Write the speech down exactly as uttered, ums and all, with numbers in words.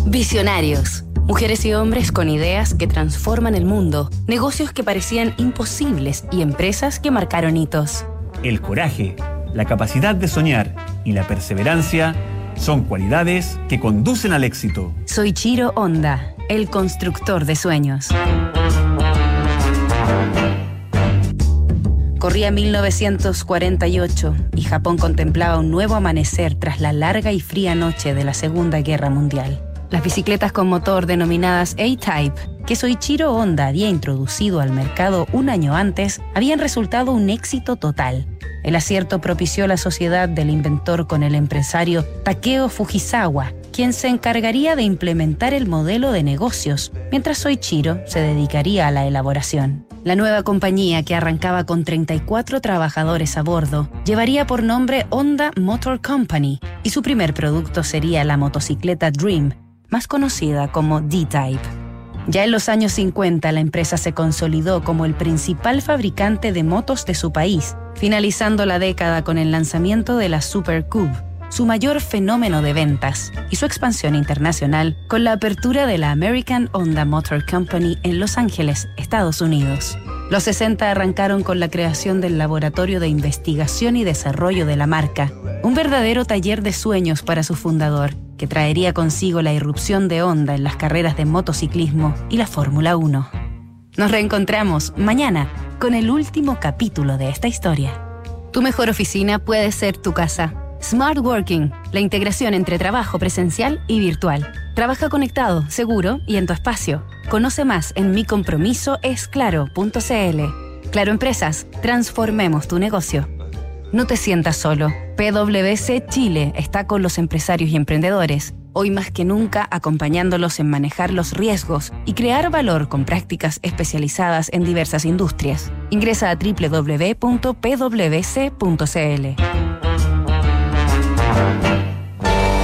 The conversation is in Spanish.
Visionarios. Mujeres y hombres con ideas que transforman el mundo, negocios que parecían imposibles y empresas que marcaron hitos. El coraje, la capacidad de soñar y la perseverancia son cualidades que conducen al éxito. Soichiro Honda, el constructor de sueños. Corría mil novecientos cuarenta y ocho y Japón contemplaba un nuevo amanecer tras la larga y fría noche de la Segunda Guerra Mundial. Las bicicletas con motor denominadas A-Type, que Soichiro Honda había introducido al mercado un año antes, habían resultado un éxito total. El acierto propició la sociedad del inventor con el empresario Takeo Fujisawa, quien se encargaría de implementar el modelo de negocios, mientras Soichiro se dedicaría a la elaboración. La nueva compañía, que arrancaba con treinta y cuatro trabajadores a bordo, llevaría por nombre Honda Motor Company y su primer producto sería la motocicleta Dream, más conocida como D-Type. Ya en los años cincuenta, la empresa se consolidó como el principal fabricante de motos de su país, finalizando la década con el lanzamiento de la Super Cube, su mayor fenómeno de ventas, y su expansión internacional con la apertura de la American Honda Motor Company en Los Ángeles, Estados Unidos. Los sesenta arrancaron con la creación del Laboratorio de Investigación y Desarrollo de la marca, un verdadero taller de sueños para su fundador, que traería consigo la irrupción de Honda en las carreras de motociclismo y la Fórmula uno. Nos reencontramos mañana con el último capítulo de esta historia. Tu mejor oficina puede ser tu casa. Smart Working, la integración entre trabajo presencial y virtual. Trabaja conectado, seguro y en tu espacio. Conoce más en mi compromiso es claro punto c l. Claro Empresas, transformemos tu negocio. No te sientas solo. P W C Chile está con los empresarios y emprendedores, hoy más que nunca acompañándolos en manejar los riesgos y crear valor con prácticas especializadas en diversas industrias. Ingresa a doble u doble u doble u punto p w c punto c l.